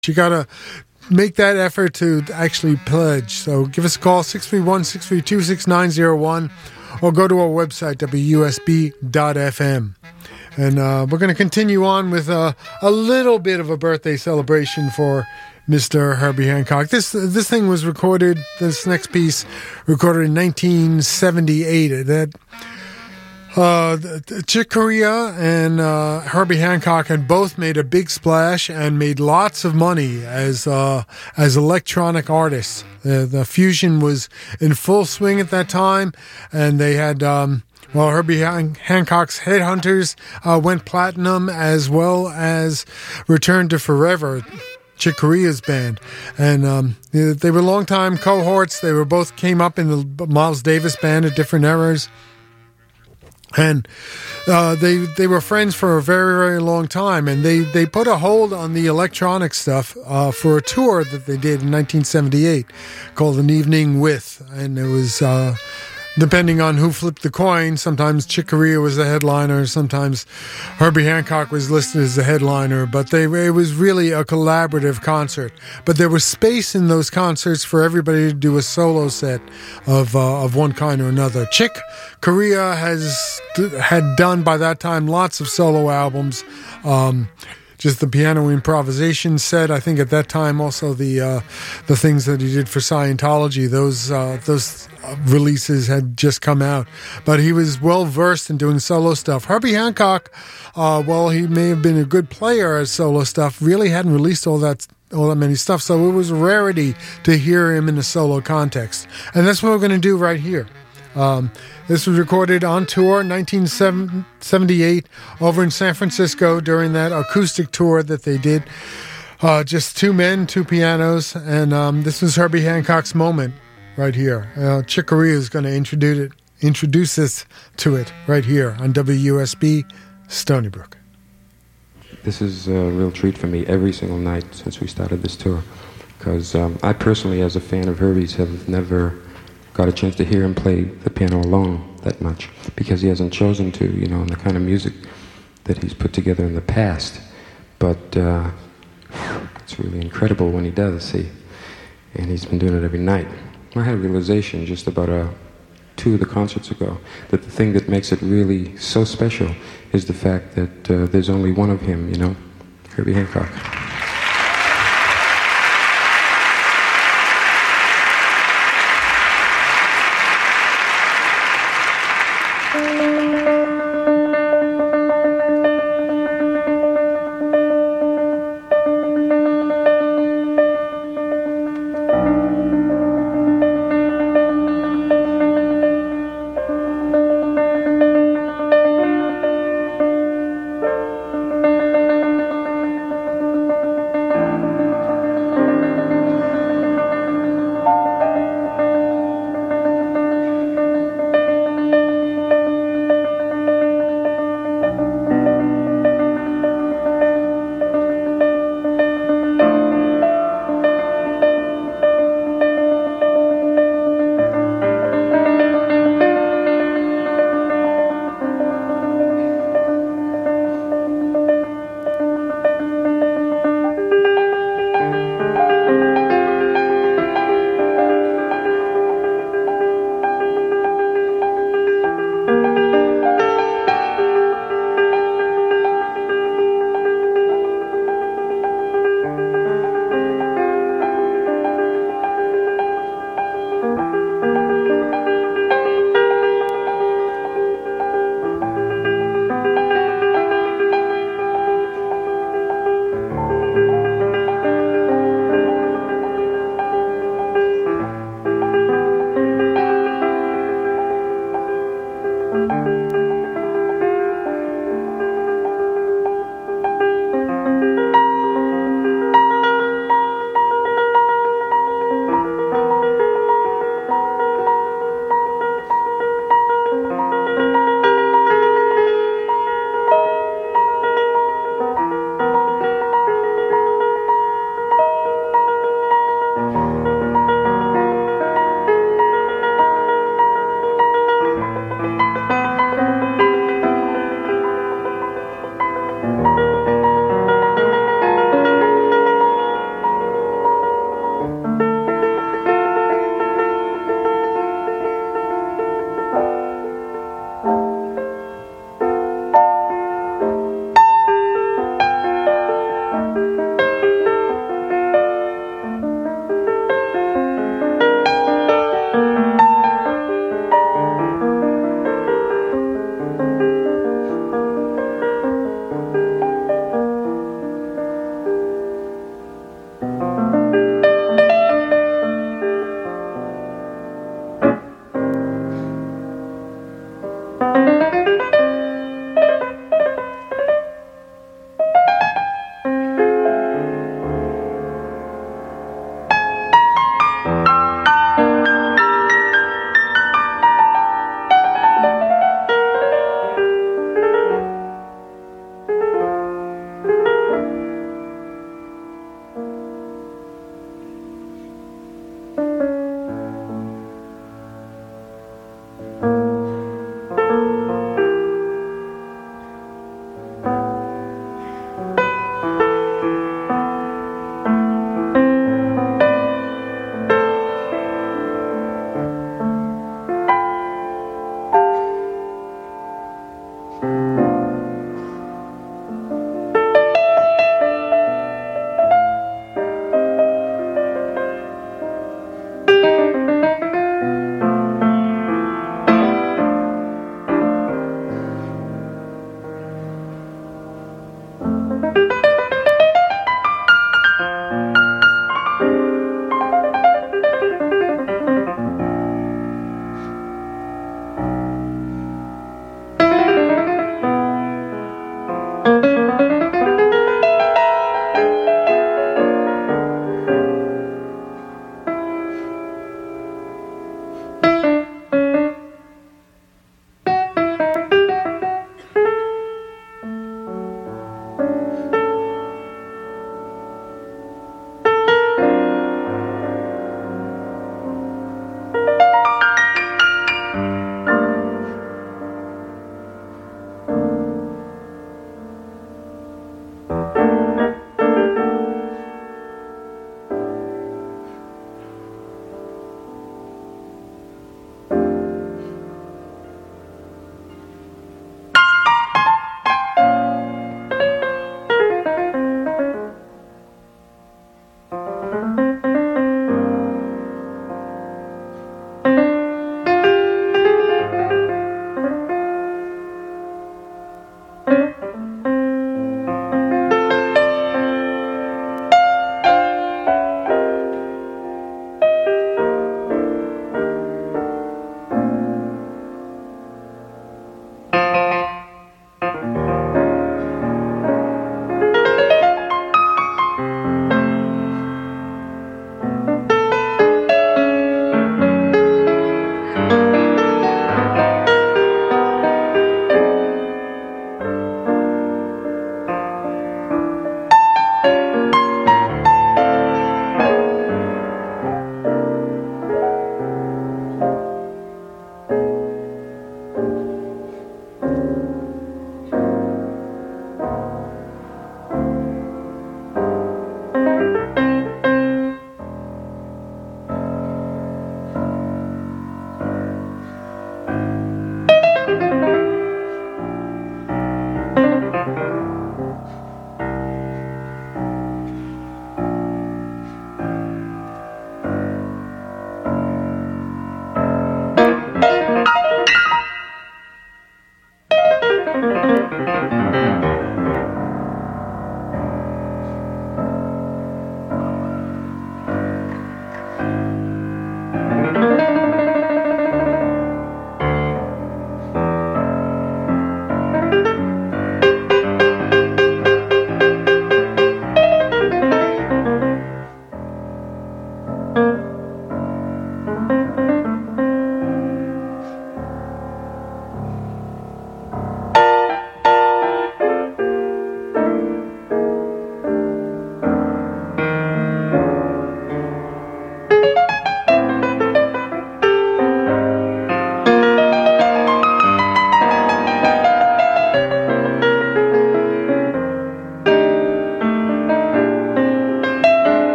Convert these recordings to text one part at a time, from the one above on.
You got to make that effort to actually pledge. So give us a call, 631-632-6901, or go to our website, WUSB.FM. And we're going to continue on with a little bit of a birthday celebration for Mr. Herbie Hancock. This thing was recorded, this next piece, recorded in 1978. Chick Corea and Herbie Hancock had both made a big splash and made lots of money as electronic artists. The fusion was in full swing at that time, and they had Herbie Hancock's Headhunters went platinum, as well as Return to Forever, Chick Corea's band. And they were longtime cohorts. They were both came up in the Miles Davis band at different eras. And they were friends for a very, very long time, and they put a hold on the electronic stuff for a tour that they did in 1978 called An Evening With, and it was depending on who flipped the coin. Sometimes Chick Corea was the headliner, sometimes Herbie Hancock was listed as the headliner, but it was really a collaborative concert. But there was space in those concerts for everybody to do a solo set of one kind or another. Chick Corea had done by that time lots of solo albums. Just the piano improvisation set. I think at that time also the things that he did for Scientology, those releases had just come out. But he was well versed in doing solo stuff. Herbie Hancock, while he may have been a good player as solo stuff, really hadn't released all that many stuff. So it was a rarity to hear him in a solo context. And that's what we're going to do right here. This was recorded on tour in 1978 over in San Francisco during that acoustic tour that they did. Just two men, two pianos, and this was Herbie Hancock's moment right here. Chick Corea is going to introduce us to it right here on WUSB Stony Brook. This is a real treat for me every single night since we started this tour, because I personally, as a fan of Herbie's, have never got a chance to hear him play the piano alone that much, because he hasn't chosen to, and the kind of music that he's put together in the past. But it's really incredible when he does, see, and he's been doing it every night. I had a realization just about 2 of the concerts ago that the thing that makes it really so special is the fact that there's only one of him, Herbie Hancock.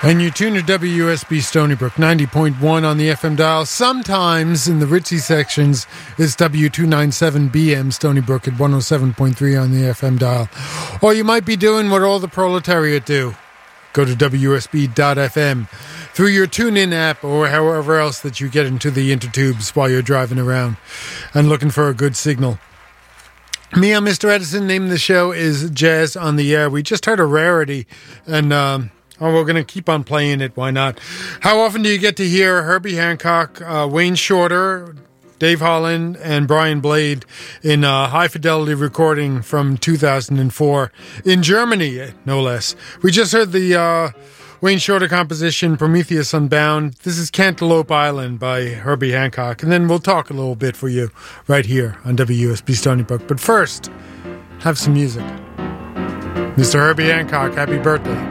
And you tune to WUSB Stony Brook, 90.1 on the FM dial. Sometimes in the ritzy sections, it's W297BM Stony Brook at 107.3 on the FM dial. Or you might be doing what all the proletariat do. Go to WUSB.FM through your TuneIn app or however else that you get into the intertubes while you're driving around and looking for a good signal. Me, I'm Mr. Edison. Name of the show is Jazz on the Air. We just heard a rarity, and we're going to keep on playing it. Why not? How often do you get to hear Herbie Hancock, Wayne Shorter, Dave Holland, and Brian Blade in a high-fidelity recording from 2004 in Germany, no less? We just heard the Wayne Shorter composition, Prometheus Unbound. This is Cantaloupe Island by Herbie Hancock. And then we'll talk a little bit for you right here on WUSB Stony Brook. But first, have some music. Mr. Herbie Hancock, happy birthday.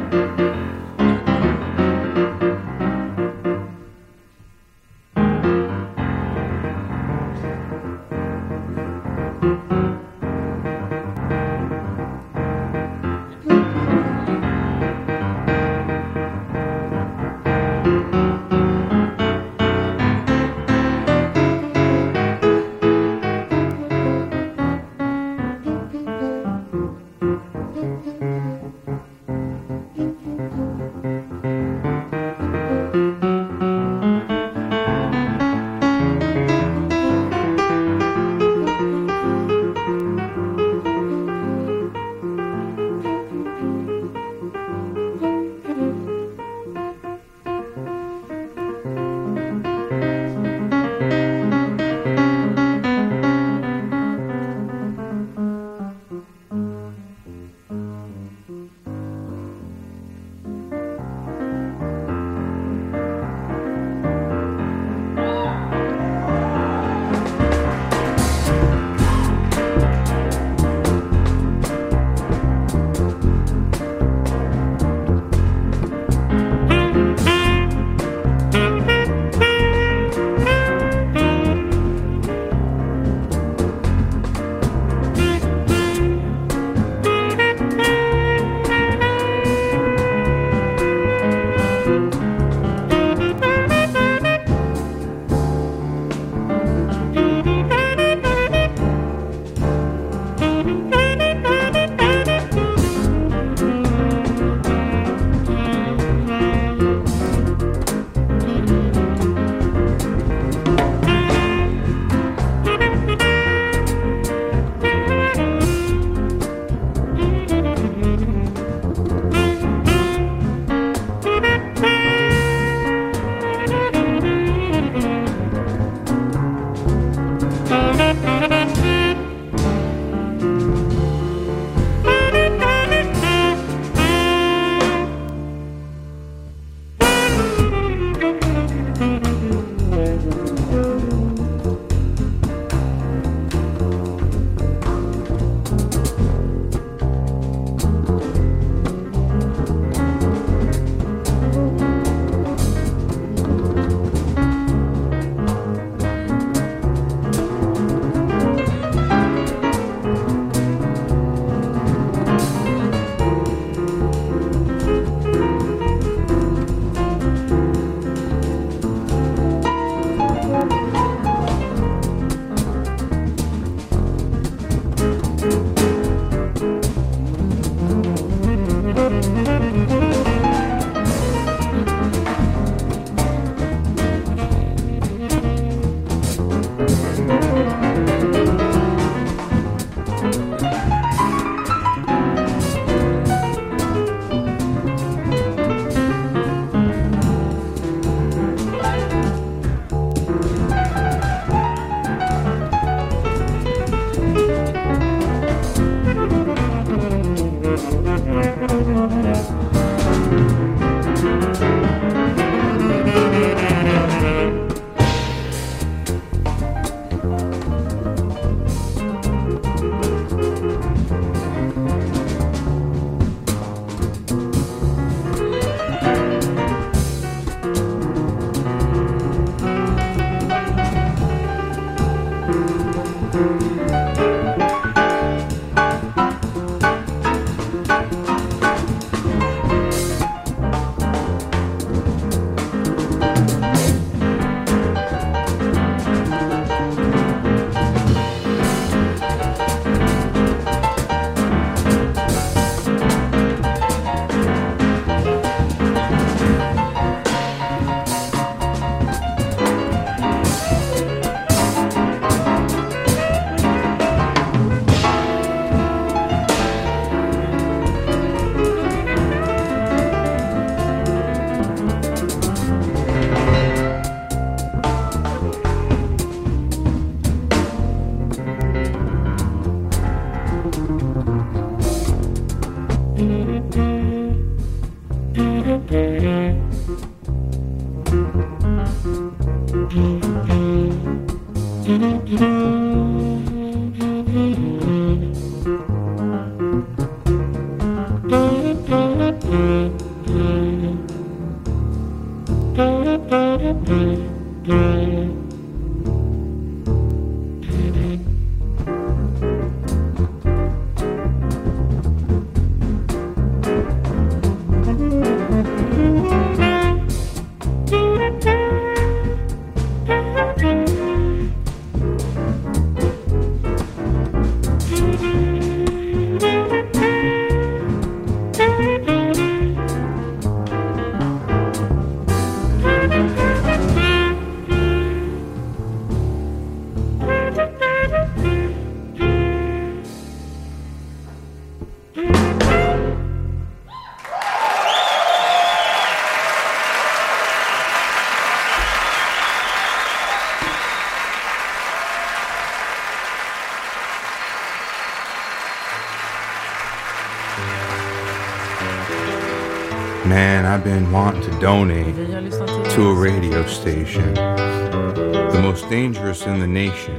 Man, I've been wanting to donate to a radio station, the most dangerous in the nation.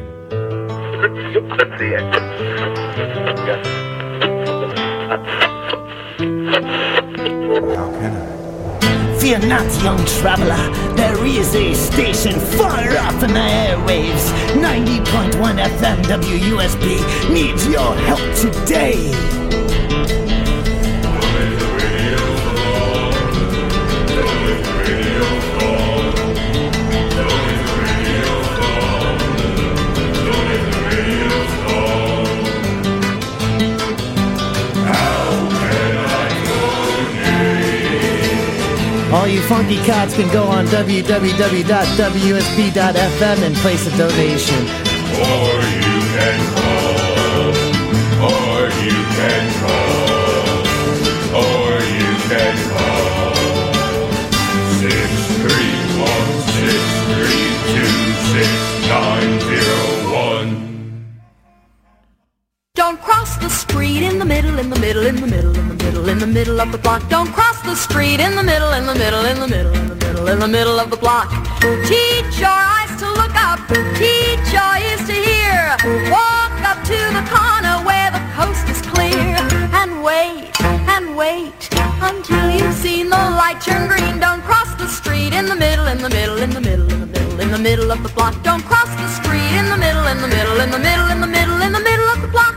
How can I? Fear not, young traveler, there is a station far off in the airwaves. 90.1 FM WUSB needs your help today. All you funky cats can go on www.wusb.fm and place a donation. Or you can call, or you can call, or you can call 631-632-6901. Don't cross the street in the middle, in the middle, in the middle, in the middle, in the middle of the block. Don't cross the street in the middle, in the middle, in the middle, in the middle, in the middle of the block. Teach your eyes to look up, teach your ears to hear. Walk up to the corner where the coast is clear. And wait until you've seen the light turn green. Don't cross the street in the middle, in the middle, in the middle, in the middle, in the middle of the block. Don't cross the street in the middle, in the middle, in the middle, in the middle, in the middle of the block.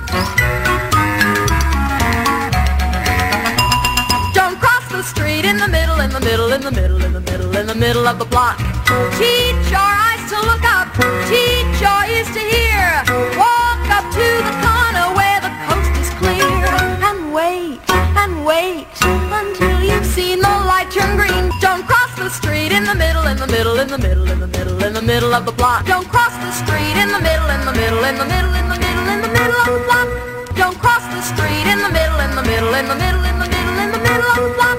Don't cross the street in the middle, in the middle, in the middle, in the middle, in the middle of the block. Teach your eyes to look up, teach your ears to hear. Walk up to the corner where the coast is clear. And wait until you've seen the light turn green. Don't cross the street in the middle, in the middle, in the middle, in the middle, in the middle of the block. Don't cross the street in the middle, in the middle, in the middle, in the middle, in the middle of the block. Don't cross the street in the middle, in the middle, in the middle, in the middle, in the middle of the block.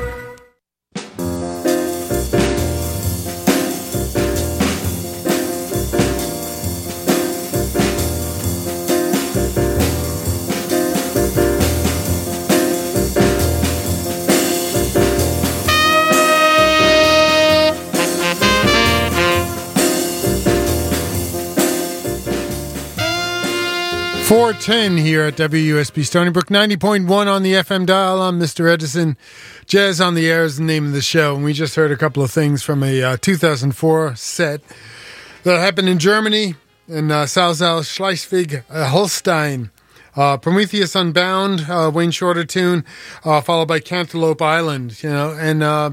.410 here at WUSB Stony Brook, 90.1 on the FM dial. I'm Mr. Edison. Jazz on the Air is the name of the show. And we just heard a couple of things from a 2004 set that happened in Germany, in Salzal, Schleswig, Holstein. Prometheus Unbound, Wayne Shorter tune, followed by Cantaloupe Island, and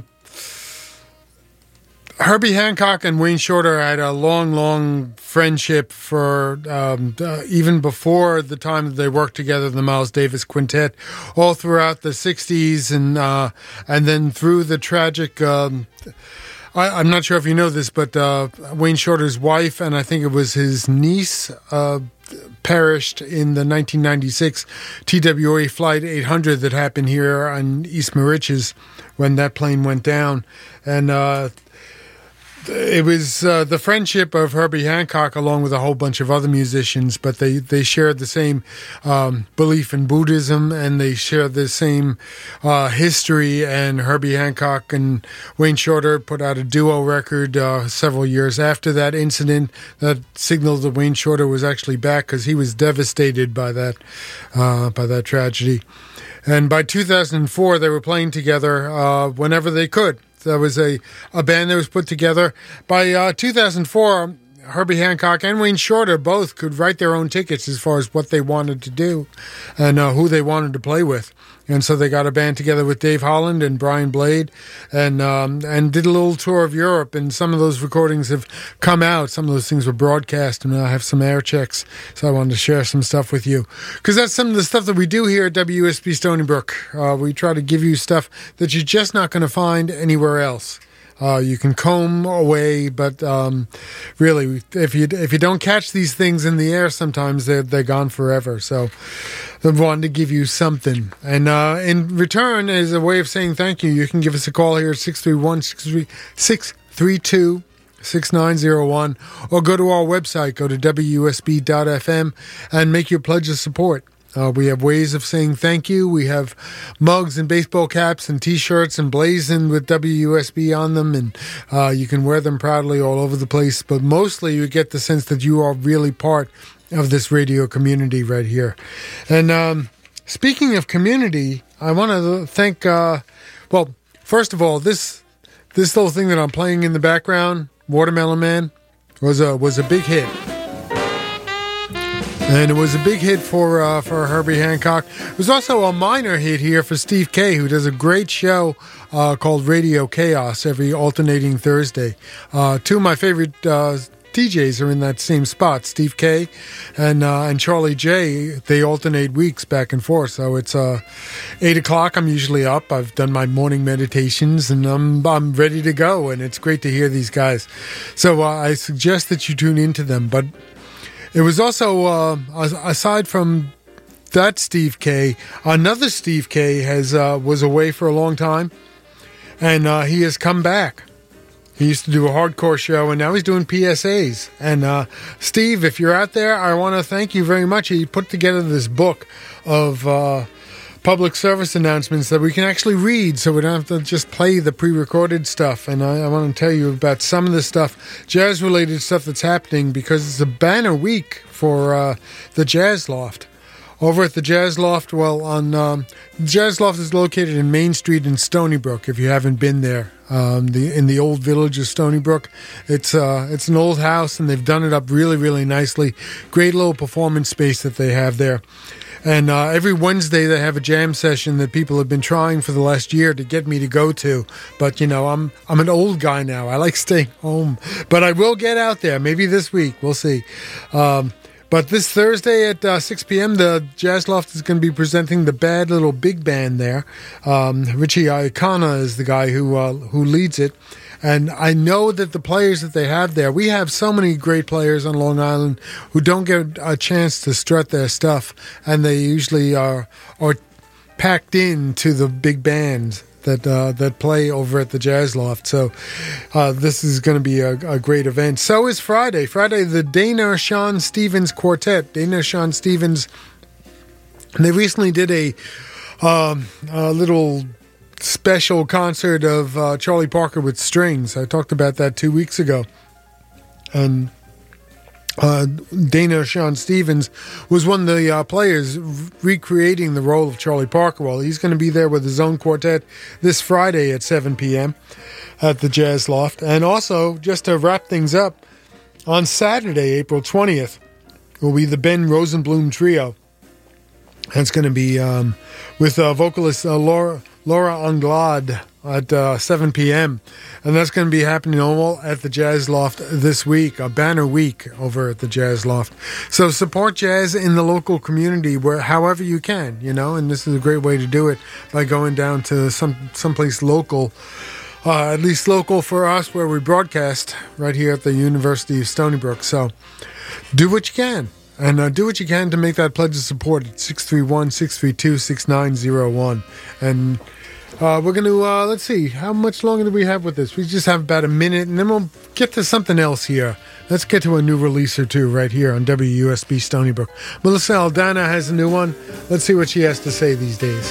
Herbie Hancock and Wayne Shorter had a long friendship for even before the time that they worked together, the Miles Davis Quintet, all throughout the 60s and then through the tragic... I'm not sure if you know this, but Wayne Shorter's wife, and I think it was his niece, perished in the 1996 TWA Flight 800 that happened here on East Mauritius when that plane went down. And it was the friendship of Herbie Hancock along with a whole bunch of other musicians, but they shared the same belief in Buddhism, and they shared the same history. And Herbie Hancock and Wayne Shorter put out a duo record several years after that incident that signaled that Wayne Shorter was actually back, because he was devastated by that tragedy. And by 2004, they were playing together whenever they could. There was a band that was put together. By 2004, Herbie Hancock and Wayne Shorter both could write their own tickets as far as what they wanted to do and who they wanted to play with. And so they got a band together with Dave Holland and Brian Blade and did a little tour of Europe. And some of those recordings have come out. Some of those things were broadcast, and I have some air checks. So I wanted to share some stuff with you, because that's some of the stuff that we do here at WSB Stony Brook. We try to give you stuff that you're just not going to find anywhere else. You can comb away, but really, if you don't catch these things in the air, sometimes they're gone forever. So I wanted to give you something. And in return, as a way of saying thank you, you can give us a call here at 631-632-6901, or go to our website, go to WSB.FM, and make your pledge of support. We have ways of saying thank you. We have mugs and baseball caps and T-shirts emblazoned with WUSB on them, and you can wear them proudly all over the place. But mostly you get the sense that you are really part of this radio community right here. And speaking of community, I want to thank, well, first of all, this little thing that I'm playing in the background, Watermelon Man, was a big hit. And it was a big hit for Herbie Hancock. It was also a minor hit here for Steve Kay, who does a great show called Radio Chaos every alternating Thursday. Two of my favorite DJs are in that same spot, Steve Kay and Charlie J. They alternate weeks back and forth. So it's 8 o'clock. I'm usually up. I've done my morning meditations, and I'm ready to go. And it's great to hear these guys. So I suggest that you tune into them. But it was also, aside from that Steve Kay, another Steve Kay was away for a long time, and he has come back. He used to do a hardcore show, and now he's doing PSAs. And Steve, if you're out there, I want to thank you very much. He put together this book of public service announcements that we can actually read, so we don't have to just play the pre-recorded stuff. And I want to tell you about some of the stuff, jazz-related stuff that's happening, because it's a banner week for the Jazz Loft. Over at the Jazz Loft, the Jazz Loft is located in Main Street in Stony Brook, if you haven't been there. In the old village of Stony Brook. It's an old house, and they've done it up really, really nicely. Great little performance space that they have there. And every Wednesday they have a jam session that people have been trying for the last year to get me to go to. But, I'm an old guy now. I like staying home. But I will get out there. Maybe this week. We'll see. But this Thursday at 6 p.m., the Jazz Loft is going to be presenting the Bad Little Big Band there. Richie Aikana is the guy who leads it. And I know that the players that they have there, we have so many great players on Long Island who don't get a chance to strut their stuff, and they usually are packed into the big bands that play over at the Jazz Loft. So this is going to be a great event. So is Friday. Friday, the Dana Sean Stevens Quartet. Dana Sean Stevens, they recently did a little special concert of Charlie Parker with strings. I talked about that 2 weeks ago. And Dana Sean Stevens was one of the players recreating the role of Charlie Parker. Well, he's going to be there with his own quartet this Friday at 7 p.m. at the Jazz Loft. And also, just to wrap things up, on Saturday, April 20th, will be the Ben Rosenblum Trio. That's going to be with vocalist Laura Anglade at 7 p.m. And that's going to be happening all at the Jazz Loft this week, a banner week over at the Jazz Loft. So support jazz in the local community however you can, and this is a great way to do it by going down to someplace local, at least local for us where we broadcast right here at the University of Stony Brook. So do what you can. And do what you can to make that pledge of support at 631-632-6901. And We're going to, let's see, how much longer do we have with this? We just have about a minute, and then we'll get to something else here. Let's get to a new release or two right here on WUSB Stony Brook. Melissa Aldana has a new one. Let's see what she has to say these days.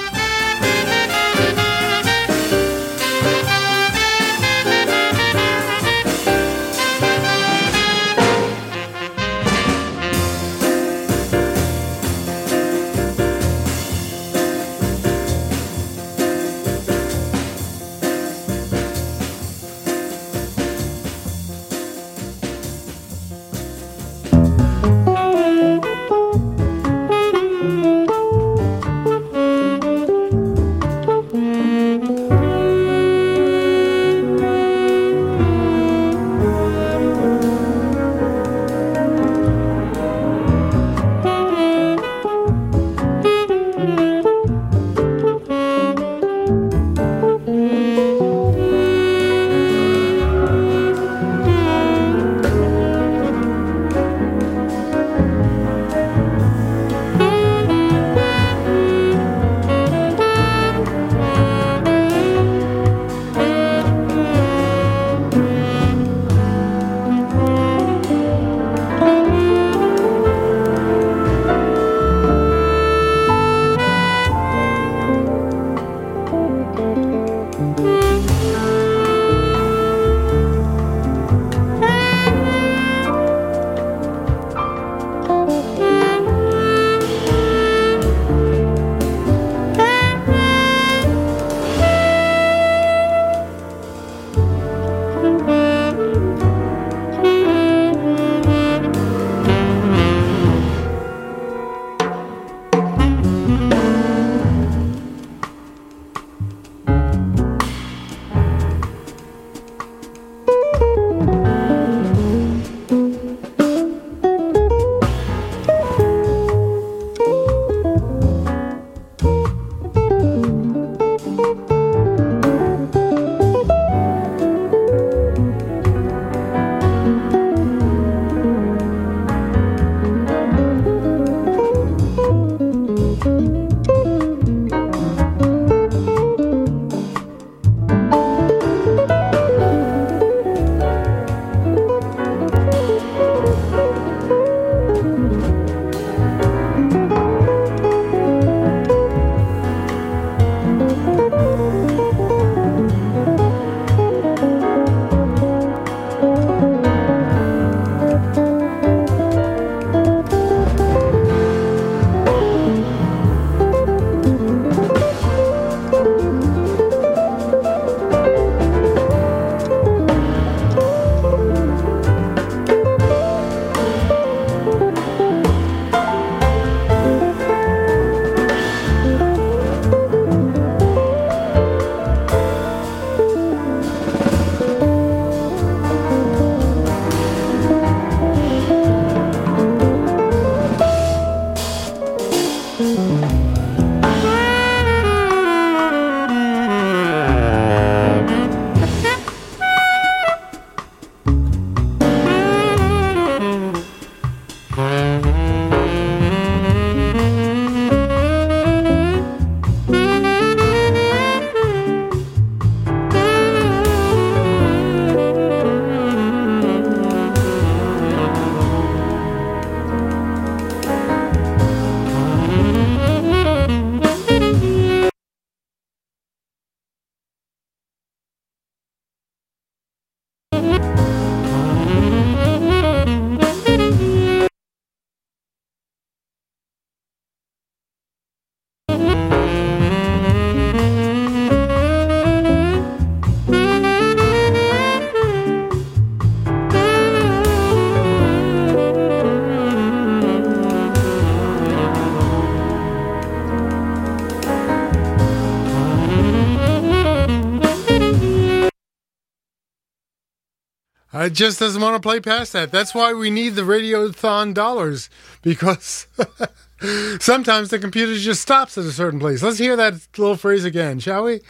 It just doesn't want to play past that. That's why we need the Radiothon dollars, because sometimes the computer just stops at a certain place. Let's hear that little phrase again, shall we?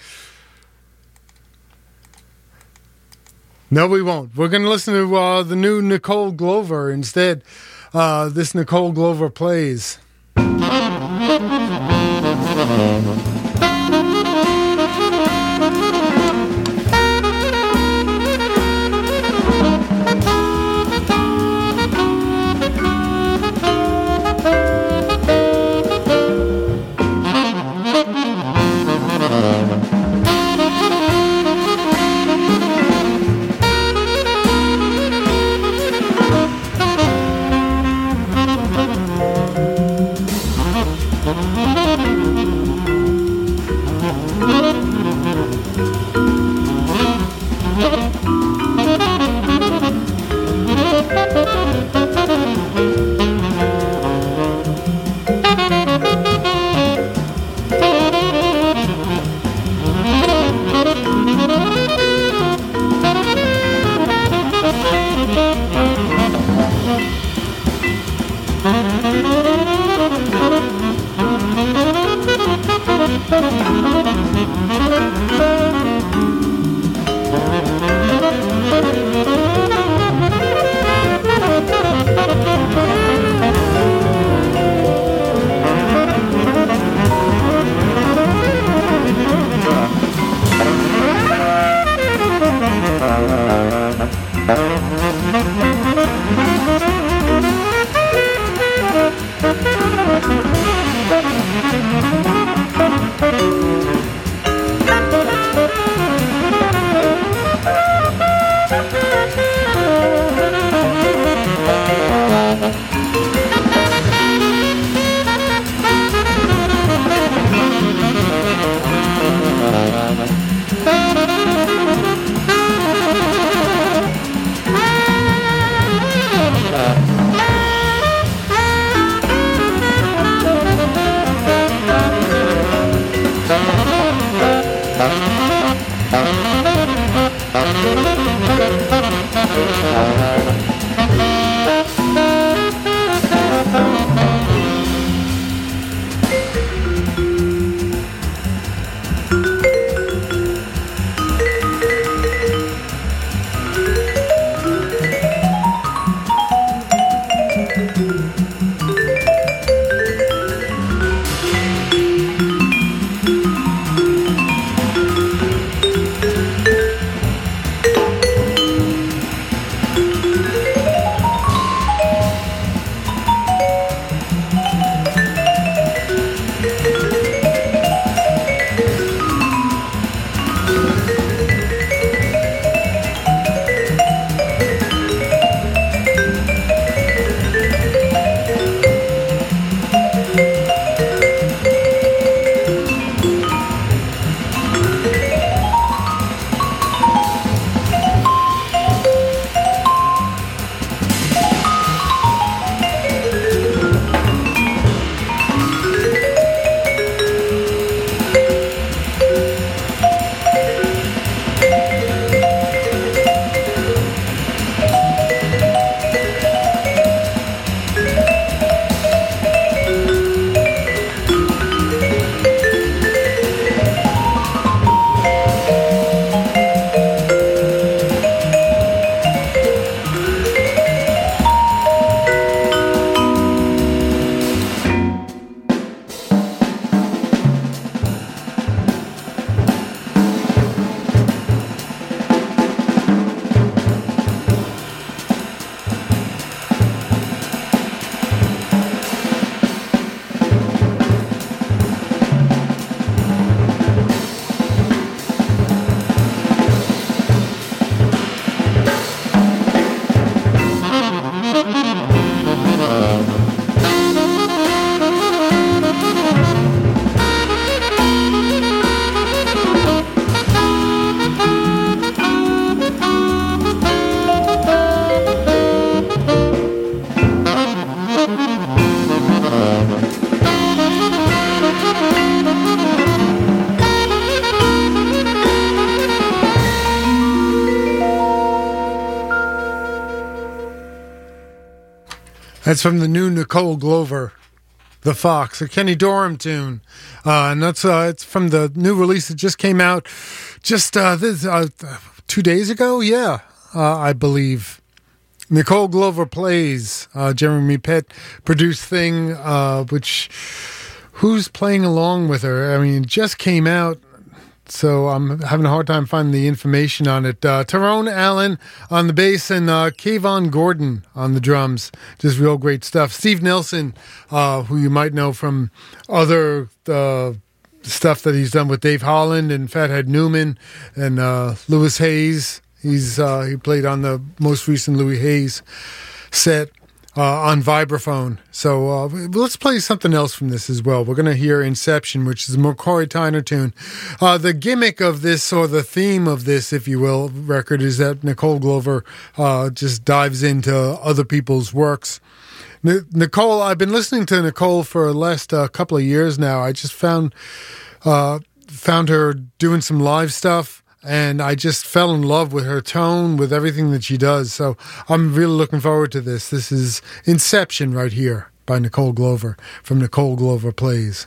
No, we won't. We're going to listen to the new Nicole Glover instead. This Nicole Glover plays. That's from the new Nicole Glover, The Fox, a Kenny Dorham tune. And that's it's from the new release that just came out just 2 days ago. Yeah, I believe. Nicole Glover Plays, Jeremy Pitt produced thing, which who's playing along with her? I mean, it just came out. So I'm having a hard time finding the information on it. Tyrone Allen on the bass and Kayvon Gordon on the drums. Just real great stuff. Steve Nelson, who you might know from other stuff that he's done with Dave Holland and Fathead Newman and Louis Hayes. He played on the most recent Louis Hayes set on vibraphone. So let's play something else from this as well. We're going to hear Inception, which is a McCoy Tyner tune. The gimmick of this, or the theme of this, if you will, record is that Nicole Glover just dives into other people's works. Nicole, I've been listening to Nicole for the last couple of years now. I just found her doing some live stuff. and I just fell in love with her tone, with everything that she does. So I'm really looking forward to this. This is Inception right here by Nicole Glover from Nicole Glover Plays.